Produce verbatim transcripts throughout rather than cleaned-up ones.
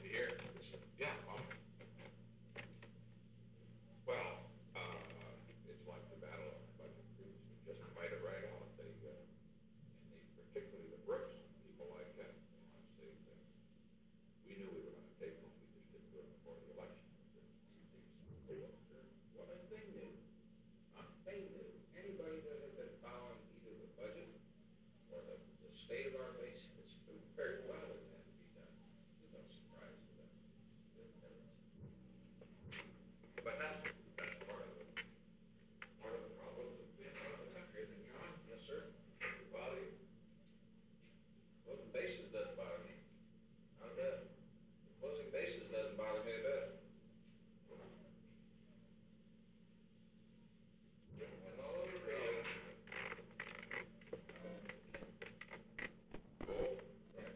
here? Yeah, well, Well, uh, it's like the battle on the budget crews, we just fight it right out, they, uh, and they, particularly the Brooks, people like that, they want to say things. We knew we were gonna take them, we just didn't do it before the election. Well, and they knew, uh, they knew, anybody that had been following either the budget or the, the state of our base, it's knew very well it had to be done. There's no surprise to them. But that's, that's part of the, part of the problem of being out of the country, isn't it, John? Yes, sir. Well, the, Closing bases doesn't bother me. Not a bit. Closing bases doesn't bother me a bit. And all over the field. oh, right.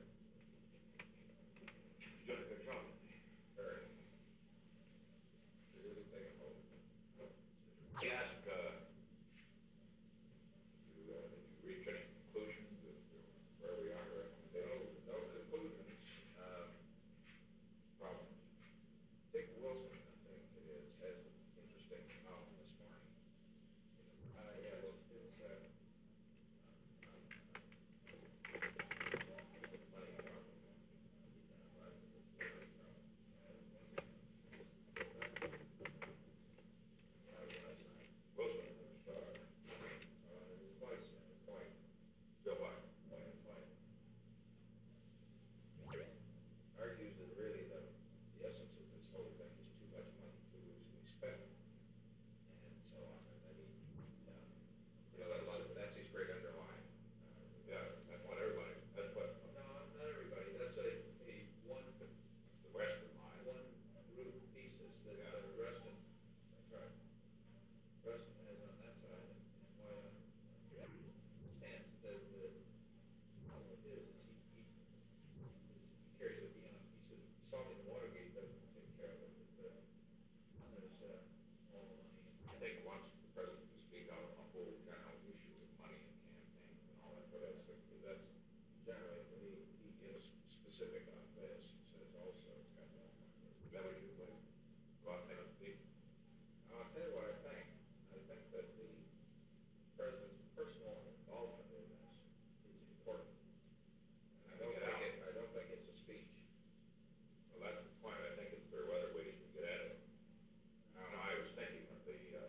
You did a good job. Very. Really taking hold. I ask, uh, you, uh, did you reach any conclusions as to where we are, No, recommendations, no conclusions. Um, problems? Dick Wilson, I think it is, has an interesting column this morning. Uh, yeah, well, it's, uh, funny problem. Wilson, uh, Uh, it's quite, it's quite, Bill White. quite, quite. Argues that really the, the essence of this whole thing is too much money too loosely spent. And so on, and then he, uh, you know, that's, that's his great underlying. Uh, Yeah, that's what everybody, that's what No, not everybody, that's a, a one, the Western line. one group thesis that Yeah. uh, Rustin, that's right, Rustin has on that side, and and why, uh, and the, the, all it is, is he, he, he carries it beyond, he said, solving the Watergate doesn't take care of it, but, uh, there's, uh, all the money. I think wants the president to speak out on the whole general issue of money and campaigns and all that, but that's, that's, Generally, but he, he gets specific on this, he says also, it's got that. is that what you would, go out and make a speak? I'll tell you what I think. I think that the president's personal involvement in this is important. And I don't Get think out. it, I don't think it's a speech. Well, that's the point, I think it's there are other ways to get at it. Now, I was thinking of the, uh,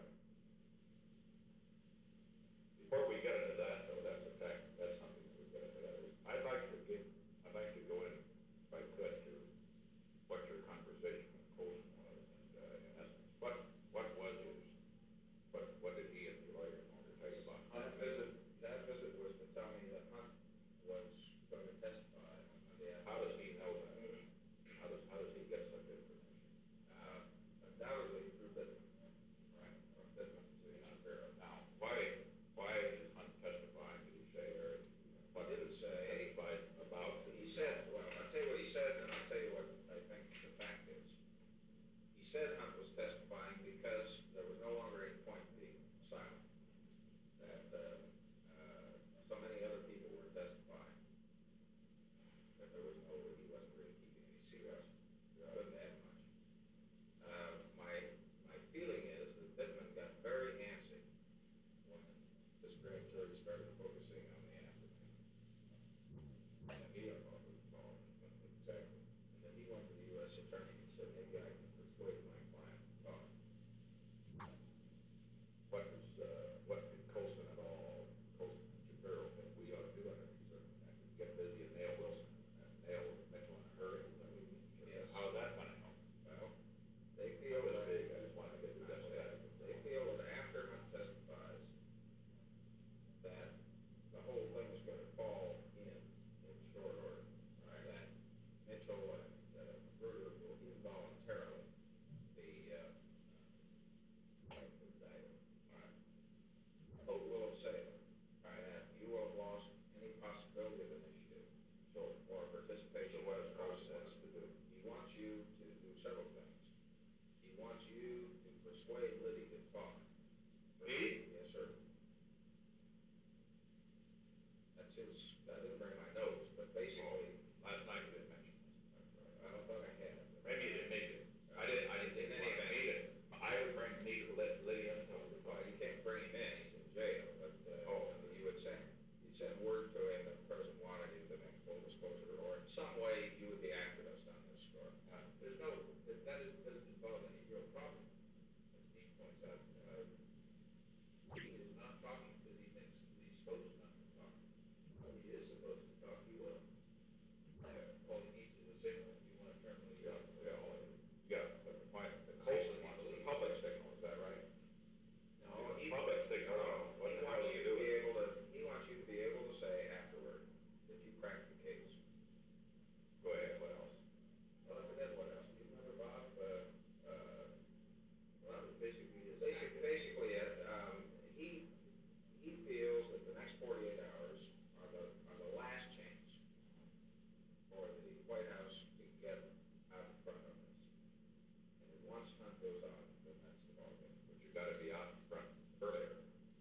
before we get into that, though, that's a fact, that's something that we get into that. I'd like to give, I'd like to go in, if I could, to what your conversation with Colson was, and, uh, in essence, what, what was his, what, what did he and the lawyer want to tell you about? That visit, that visit was to tell me that Hunt was going to testify on the. How does he know that? How does, how does he get such information? Uh, undoubtedly through Bittman. Right. Or Bittman, so he's not there. Now, why, why is Hunt testifying, did he say, or what did it say, testified about? He said, well, I'll tell you what he said, and I'll tell you what I think the fact is. He said Hunt was testifying because there was no longer any point being silent. That, uh, uh, so many other people were testifying. That there was no, he wasn't really keeping any secrets. He couldn't add much. Uh, my, my feeling is that Bittman got very antsy when this grand jury started focusing on the African. And he didn't know who was involved, exactly. And then he went to the U S attorney and said, maybe I can persuade my client to talk. What was, uh, what did Colson at all, Colson and Shapiro think we ought to do under these circumstances? Get busy and nail Wilson, and nail Mitchell in a hurry, and then we can, Yes. how's that gonna help? Well, they feel That was that, big, I just wanted to get to that. they feel that after Hunt testifies, that the whole thing is gonna fall in, in short order. Right. That Mitchell and, uh, Bruder will involuntarily be, uh, uh, indicted. Right. Hope will have said that you will have lost any possibility of initiative. So, or participation So what in is the Colson process. wants to do? He wants you to do several things. He wants you to persuade Liddy to talk. Me? Yes, sir. That's his, I didn't bring my notes, but basically, Last night you didn't mention this. I don't thought I had. goes on, then that's the ballgame. But you gotta be out in front earlier.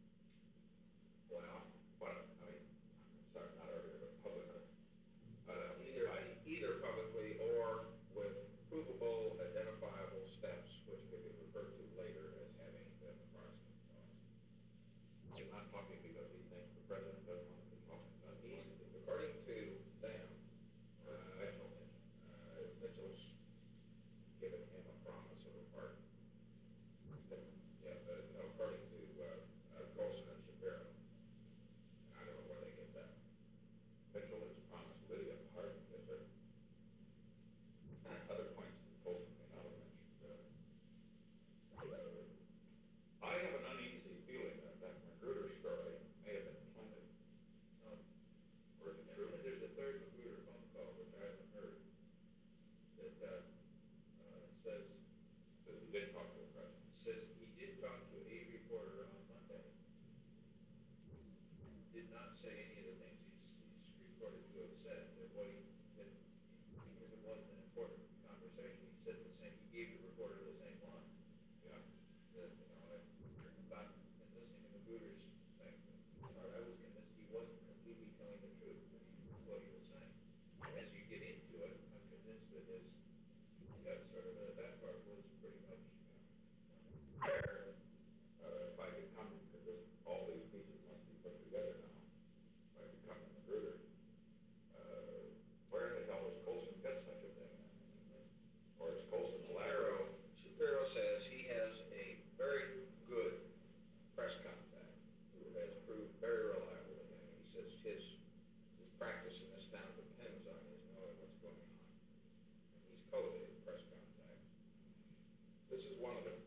Well, But, I mean, sorry, not earlier, but publicly. Uh, either, I- either publicly or with provable, identifiable steps, which could be referred to later as having been the proximate cause. He's not talking because he thinks the president doesn't want to be talking about He's, it. according to them, Uh, uh, Mitchell. uh, Mitchell's given him a promise of a pardon. Yeah, but no, according to, uh, uh, Colson and Shapiro. And I don't know where they get that. Mitchell has promised Lydia pardon, yes, sir. Other points that Colson may not have mentioned. uh, uh, I have an uneasy feeling that that Magruder story may have been planted. Um, Or is it true? And there's a third Magruder phone call, which I haven't heard, that, uh, uh, says, That he did talk to the president. says he did talk to a reporter on Monday. Did not say any of the things he's, he's reported to have said, that what he, that, because it wasn't an important conversation, he said the same, he gave the reporter the same line. Yeah. That, you know, that, about, and listening to Magruder's thing, I was convinced he wasn't completely telling the truth, what he was saying. As you get into it, I'm convinced that his, yeah, sort of, uh, that part was pretty much, uh, fair. Uh, if I could come, because this, all these pieces must be put together now, if I could come to Magruder, uh, where in the hell does Colson get such a thing? Or is Colson Shapiro, elaborate? Shapiro says he has a very good press contact who has proved very reliable to him. He says his, his practice in this town depends on his knowing what's going on. And he's cultivated press contacts. This is one of them.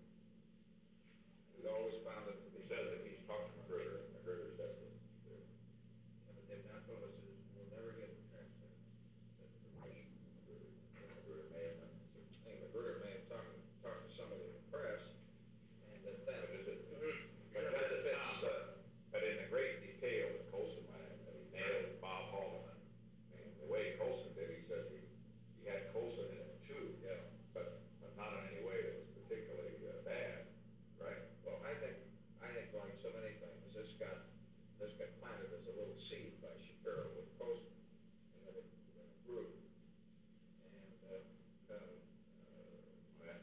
He's always found it to He be. says that he's talked to Magruder, and Magruder says that. Yeah, but they've not told us that we'll never get the transcript. That information. Magruder, Magruder may have been. I think Magruder may have talked, talked to somebody in the press, and that that. But is it, You but know, does that it fits, sound, uh, but in the great detail that Colson went in, that he nailed Bob Haldeman. I mean, the way Colson did, he said he, he had Colson in it too, yeah. but, but not in any way that was particularly uh, bad, right? Well, I think, I think like so many things, this got, this got planted as a little seed by Shapiro with Colson, and then it, then it grew. And, uh, uh, uh, Yeah.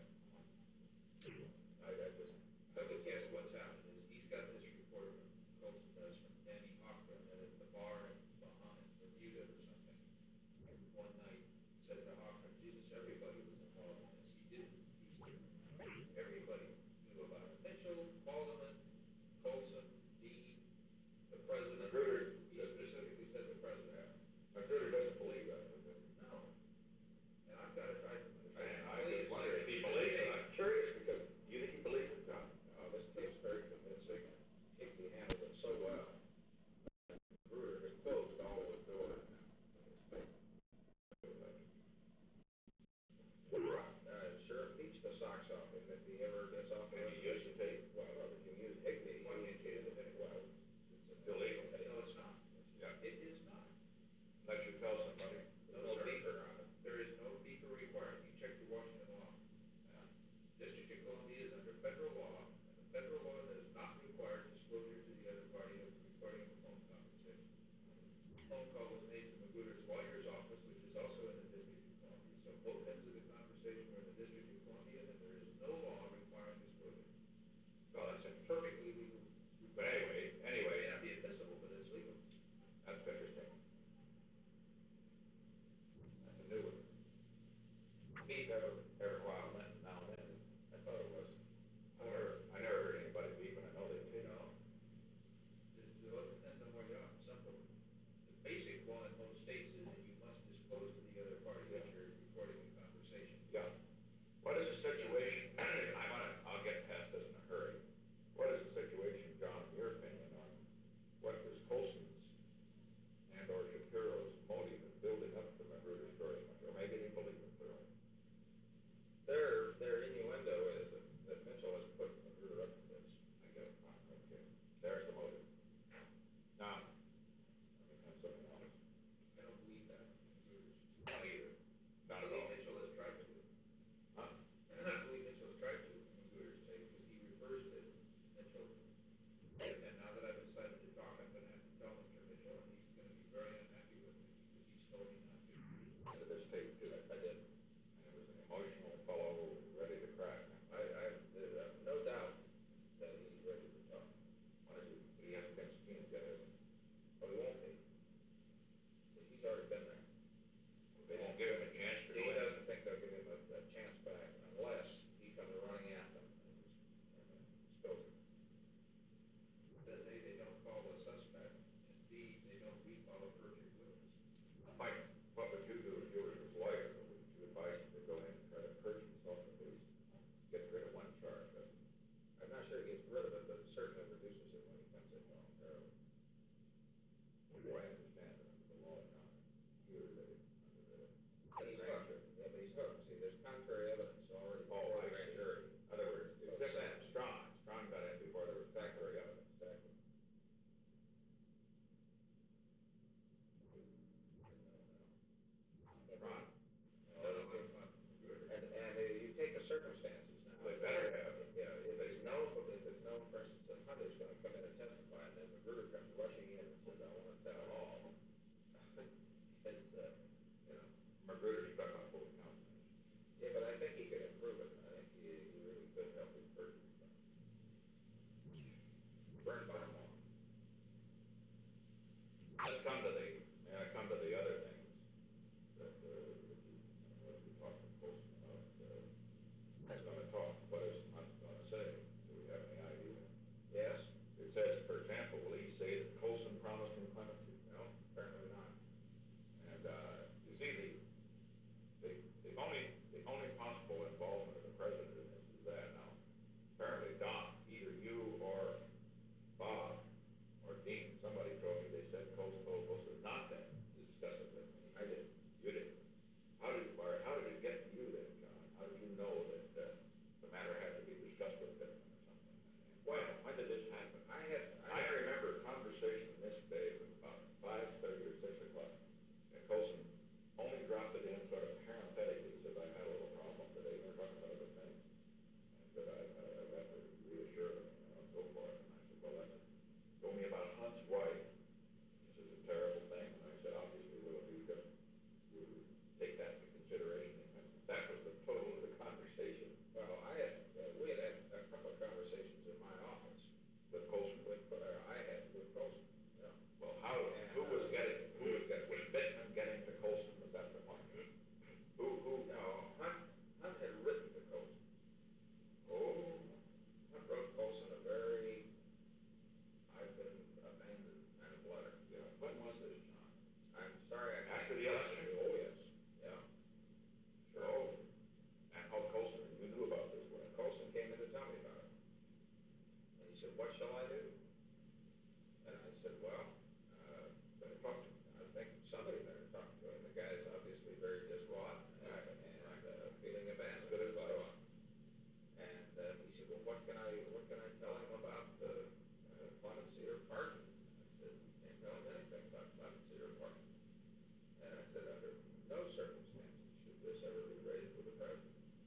I, I just, I would guess what's happened is he's got this report from Colson does from Danny Hoffman, that at the bar in Bahamas, reviewed it or something. And one night said to Hoffman, Jesus, everybody was involved in this. He didn't, he, everybody knew about it. Mitchell, Haldeman, Colson, Dean, the president. Magruder- He specifically said the president. Magruder doesn't believe that, does he? No. And I've got it, I. Man, I just wonder if he believes it. I'm curious, because you think he believes it, John? Oh, this tape's very convincing. Higbee handled it so well. Magruder has closed all the doors now. Uh, sure beats the socks off him if he ever gets off the. And he used to take, Well, if you use Higbee, Well, you you use can't. it, well, it's illegal. No, it's not. Yeah. It is not. Let you tell somebody. No, no beaker on it. There is no beaker required. You check your Washington law. Uh, District of Columbia is under federal law, and the federal law does not require disclosure to the other party of the recording of a phone conversation. The phone call was made to Magruder's lawyer's office, which is also in the District of Columbia. So both ends of the conversation were in the District of Columbia, and there is no law requiring disclosure. Well, that's interesting. Perfectly legal. But anyway, It anyway, may not be admissible, but it's legal. that's interesting. That's a new one. Beep every, every while, then, now and then. I thought it was. I never, I never heard anybody beep, and I know they did. No. It, it all depends on where you are. Some, the basic law in most states is that you must disclose to the other party that you're recording the conversation. Yeah. What is the situation, I wanna, I'll get past this in a hurry. What is the situation, John, in your opinion, on what was Colson's and or Shapiro's motive in building up the Magruder story, or maybe they believe it clearly? Their burned by them all. Let's come to the, may I come to the other things that, uh, that you, what we talked to Colson about, uh, he's gonna talk, what is Hunt gonna say? Do we have any idea? Yes? It says, for example, will he say that Colson promised him clemency? No, apparently not. And, uh, you see, the, the, the only, the only possible involvement of the president in this is that now, apparently Don, either you or Bob or Dean, somebody told me, they said Colson told Colson not to discuss it with me. I didn't, you didn't. How did, or how did it get to you then, John? How did you know that, uh, the matter had to be discussed with Pittman or something? Well, when did this happen? I had, I remember a conversation this day at about five thirty or six o'clock, and Colson only dropped it in sort of parenthetically, said, I've had a little problem today, we're talking about other things. I said, I, I, I got to reassure them, you know, and so forth, and I said, well, that's, told me about Hunt's wife, this is a terrible thing, and I said, obviously, will if you just, you take that into consideration, and that was the total of the conversation well, I had, uh, we had had a couple of conversations in my office with Colson. with, uh, I had with Colson, yeah. Well, how, who was getting, who was getting, was Pittman getting to Colson, was that the point? Who, who, No, Hunt, Hunt had written to Colson. oh, Hunt wrote Colson a very, I've been abandoned kind of letter. yeah, when was this, John? I'm sorry, I can't. After the election? Oh, yes, yeah. Oh, and how Colson, you knew about this, When when Colson came in to tell me about it. And he said, what shall I do? And I said, well, uh, better talk to him. I think somebody better talk to him. The guy's obviously very distraught and, and, uh, feeling abandoned. Good and so advice. on. And, uh, he said, well, what can I, what can I tell him about, uh, uh, clemency or pardon? I said, can't tell him anything about clemency or pardon. And I said, under no circumstances should this ever be raised with the president.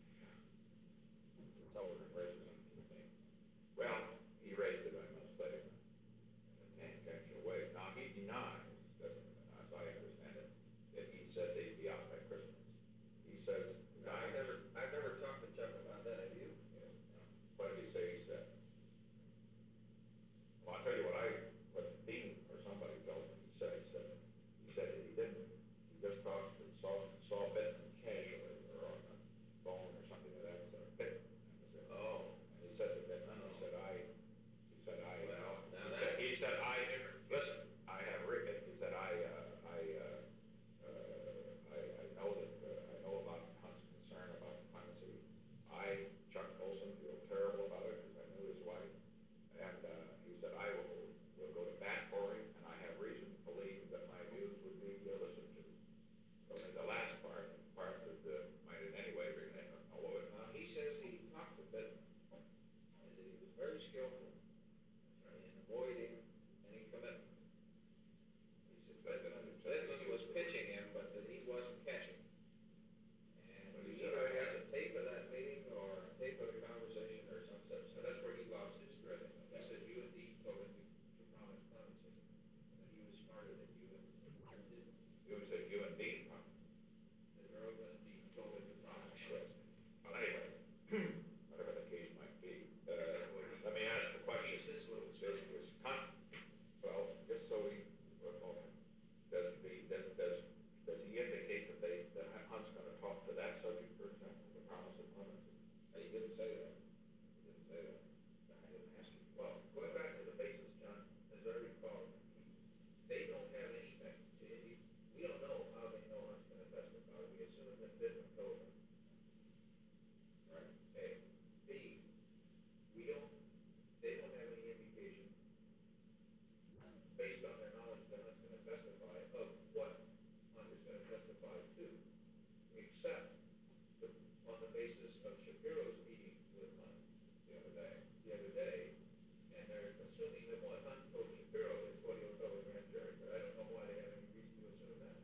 it's always raised something. Well, he raised it, I must say, in a tangential way. Now, he denies, doesn't, as I understand it, that he said they'd be out by Christmas. He says, No, I never, I've never talked to Chuck about that, have you? Yes. what did he say he said? Well, I'll tell you what I, what Dean or somebody told me, he said, he said, he said that he didn't, he just talked, and saw, saw Pittman casually, or on the phone or something of that sort, Pittman. And he said, Oh. and he said to Pittman, he said, I, he said, I, Well, now he that- said, he said, I, listen, I have written, he said, I, uh, I, uh, uh, I, I know that, uh, I know about Hunt's concern about clemency. I, Chuck Colson, feel terrible about it, because I knew his wife. And, uh, he said, I will, will go to bat for him, and I have reason to believe that my views would be uh, listened to. Only the last part, the part that, uh, might in any way bring in, although it, Uh, he says he talked to Pittman, and that he was very skillful in avoiding any commitment. He said Pittman, Pittman was pitching him, but that he wasn't catching. And But he he said, either I- has a tape of that meeting or a tape of the conversation or some such, so that's where he lost his thread. He said you and Dean told him to promise clemency, and that he was smarter than you and didn't. you said you and Dean, huh? That Earl and Dean told him to promise clemency. Well, anyway, whatever the case might be, uh, let me ask the question. He's his little This was Hunt, well, just so we, well, does the, does, does, does he indicate that they, that Hunt's gonna talk to that subject, for example, the promise of clemency? He didn't say that. He didn't say that. I didn't ask him. Well, going back to the basis, John, as I recall, they don't have anything. They- We don't know how they know Hunt's gonna testify. We assume that Pittman told them. Right. A. B, we don't, they don't have any indication, based on their knowledge that Hunt's gonna testify, of what Hunt is gonna testify to, except the, on the basis of Shapiro's meeting with Hunt the other day, the other day, and they're assuming that what Hunt told Shapiro is what he'll tell the grand jury, but I don't know why they have any reason to assume that.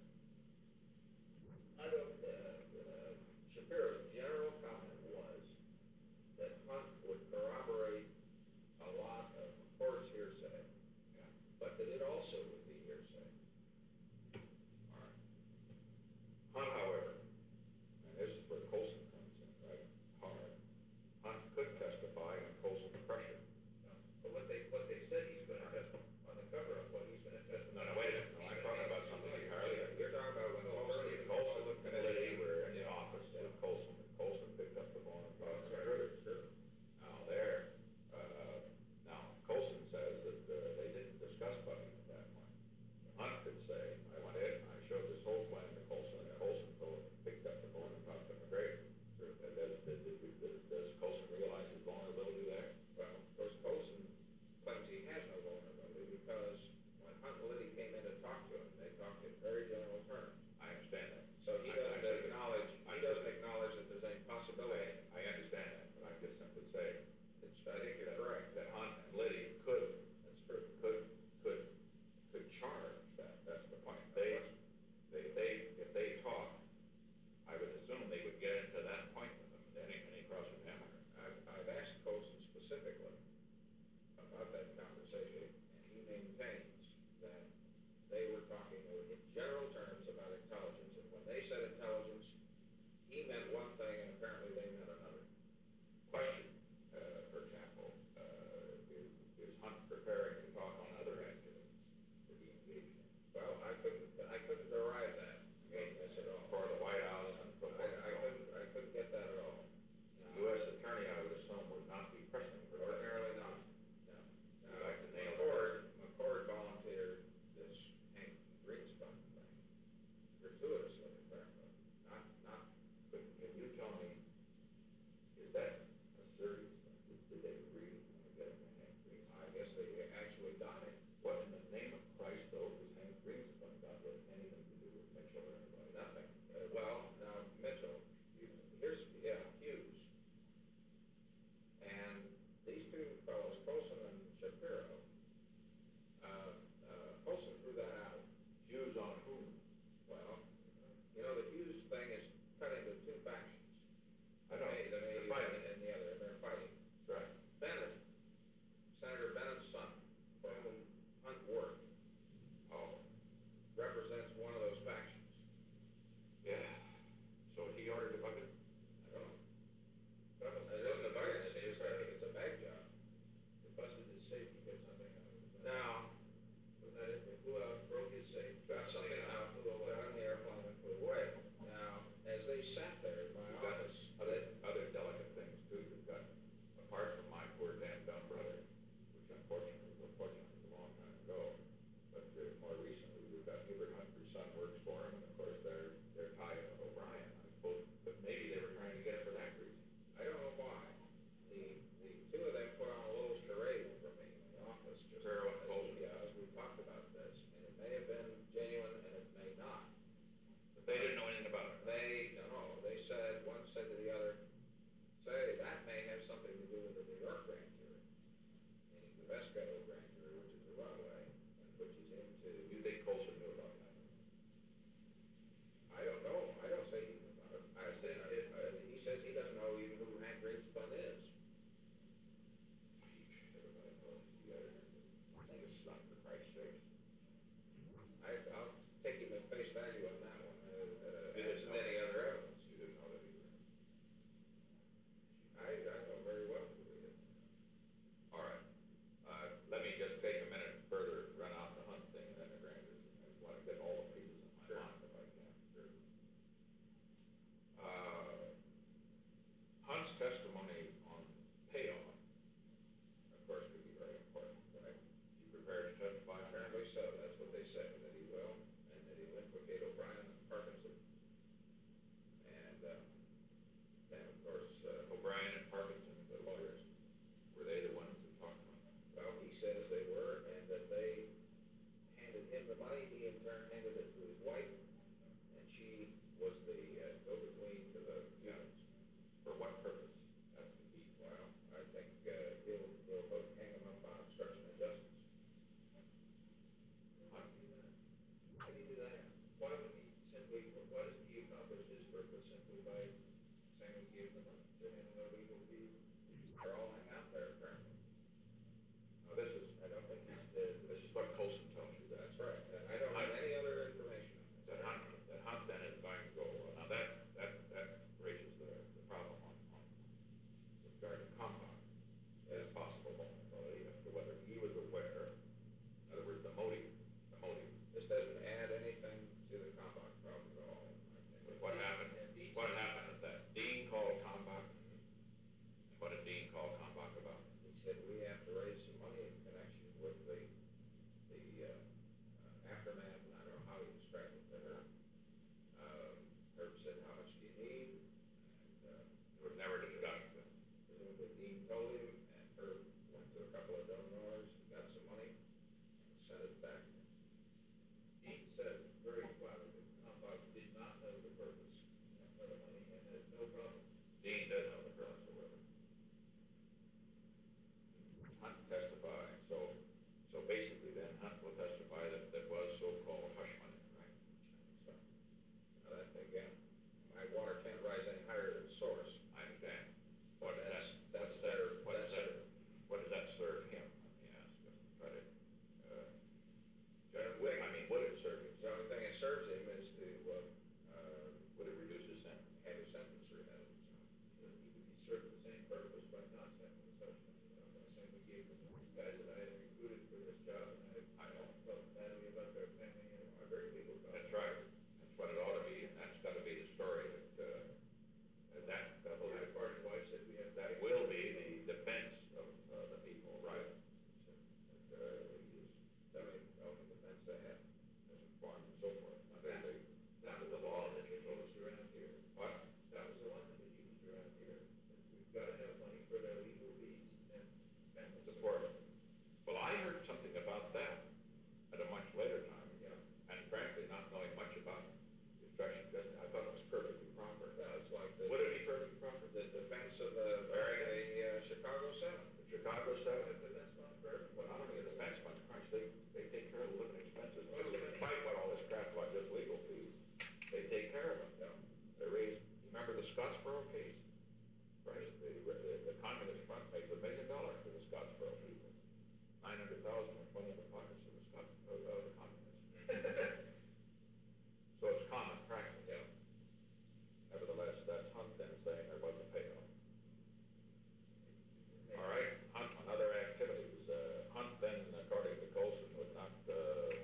I don't, uh, uh, Shapiro's general comment was that Hunt would corroborate a lot of course hearsay, Yeah, but that it also would be hearsay. all right. Hunt, however, and this is where Colson comes in, right, hard. the money to handle the legal fees. They're all hang out there apparently. Now, this is, I don't think he's, uh, this is what Colson tells you, that's that, right. I don't have any other information. that Hunt, that Hunt then is going to go, now that, that, that raises the, the problem on, on regarding compound, as possible vulnerability, as to whether he was aware, in other words, the motive, the motive. This doesn't add anything to the Combach problem at all, I think. What happened, what happened is that Dean called Kalmbach, and what did Dean call Kalmbach about? He said, we have to raise some money in connection with the, the, uh, uh, aftermath, and I don't know how he described it to her. Um, Herb said, how much do you need? And, uh, It was never discussed. presumably Dean told him, and Herb went to a couple of donors, got some money, and sent it back. Dean said very flatly that Combach did not know the purpose of the money and had no problem. Dean did know the purpose of it. Hunt testified, so, so basically then Hunt will testify that that was so-called hush money, right? So, now that, again, my water can't rise any higher than the source. I understand. What does that, That's, what does that, that's what does better. that, what does that serve him? Let me ask, just to try to, uh, judge, would- I mean, would it serve him? The only thing it serves him is to, uh, uh, Would it reduce his sentence? have his sentence remitted, so. He would be served the same purpose by not sending the such money. I'm not saying we gave them these guys that I had recruited for this job, and I, I know. felt badly about their family and are very legal about it. That's right. That's what it ought to be, and that's gotta be the story that, uh, that, that will, My party wife said we have. that will be the defense of, uh, the people, right? That, uh, he's, I mean, only defense they have. As informed and so forth, under the, under the law that you told us. Used around here. What? That was the one that was used around here. We've gotta have money for their legal fees and family Support. Well, I heard something about that at a much later time, Yeah. and frankly, not knowing much about destruction justice, I thought it was perfectly proper. Well, it's like the, Would it be perfectly proper? the defense of the, Very good. the, uh, Chicago Seven. The Chicago Seven, But that's not for well, everyone. not only the defense fund, Christ, they, they take care of the living expenses, despite what all this crap about just legal fees, they take care of them. Yeah. They raised, remember the Scottsboro case? Right, the, the, the communist front makes a million dollars for the Scottsboro people. Nine hundred thousand was put in the pockets of the Scots, of, of the communists. So it's common practice. Yeah. Nevertheless, that's Hunt then saying there was a payoff. All right, Hunt on other activities, uh, Hunt then, according to Colson, would not, uh,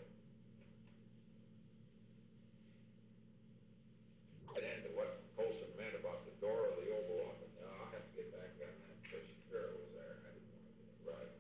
get into what Colson meant about the door of the Oval Office. No, I'll have to get back on that, because Shapiro was there, I didn't want to get it. Right.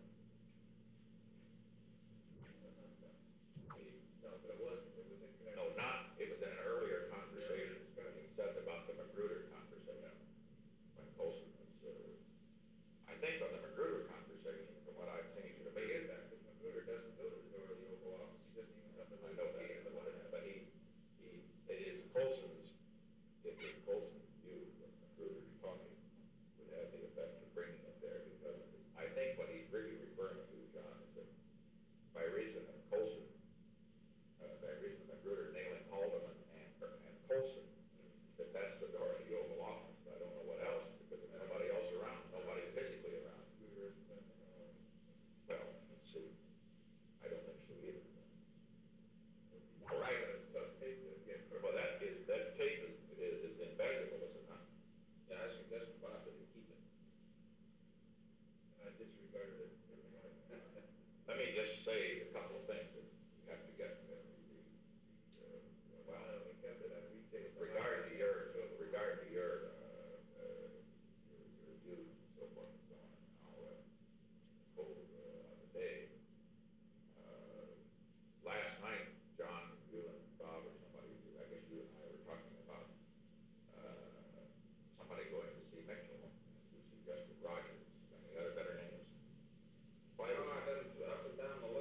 We- No, but it wasn't, it was in connection. No, not, it was in an earlier conversation, he said about the Magruder conversation, when Colson was, uh, I think on the Magruder conversation, from what I've seen, to But me, he is it, back, because Magruder doesn't go to the door of the Oval Office, he doesn't even come to the. I know that, meeting of the White House. but he, he, it is Colson's, it is Colson's view that Magruder's talking would have the effect of bringing it there, because I think what he's really referring to, John, is that by reason of Colson, uh, by reason of Magruder nailing Haldeman and, and Colson, that that's the door of the Oval Office. I don't know what else, because there's nobody else around, nobody physically around. Magruder isn't, uh, Well, let's see, I don't think so either. All right. It's tough tape to get. Well, that is, that tape is, is, is invaluable, is it not? Yeah, I suggested Bob that he keep it. And I disregarded it. Let me just say a couple of things that you have to get, uh, the, the, uh, well, Well, we kept it, and we take it. with regard to your, with regard to your, uh, uh, your, your views and so forth and so on, now, uh, hold, uh, on the day. Uh, last night, John, you and Bob or somebody, I guess you and I were talking about, uh, somebody going to see Mitchell, and you suggested Rogers, any other better names? Why Well, don't I've been up and down the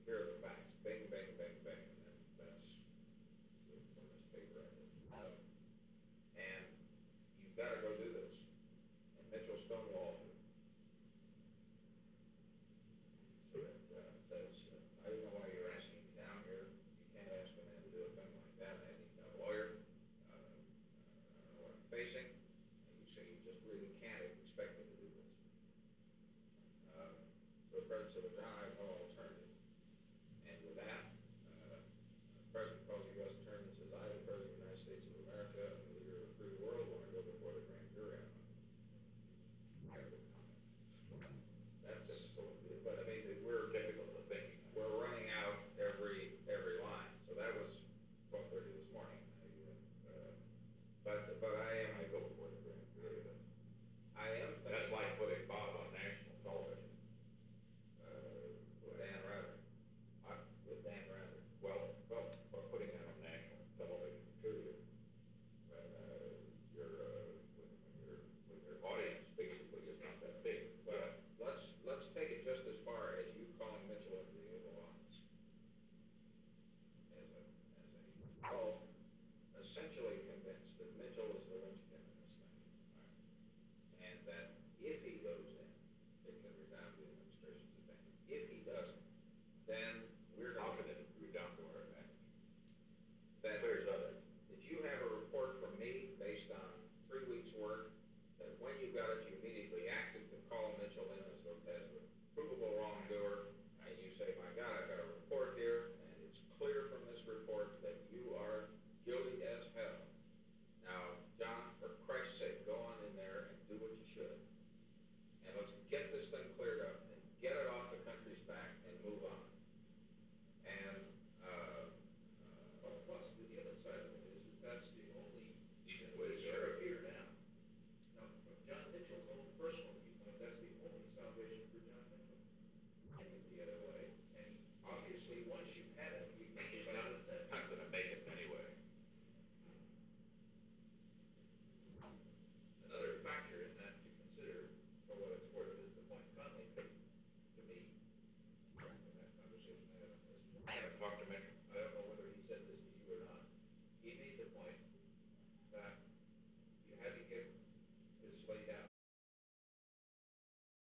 here are the facts, bing, bing, bing, bing, and then that's from this paper I did. Um, And you've gotta go do this. And Mitchell Stonewall so it uh, says, uh, I don't know why you're asking me down here, you can't ask a man to do a thing like that, I need a lawyer, uh, I don't know what I'm facing, and you say you just really can't expect me to do this. Uh, So the president said, well, John, I know all the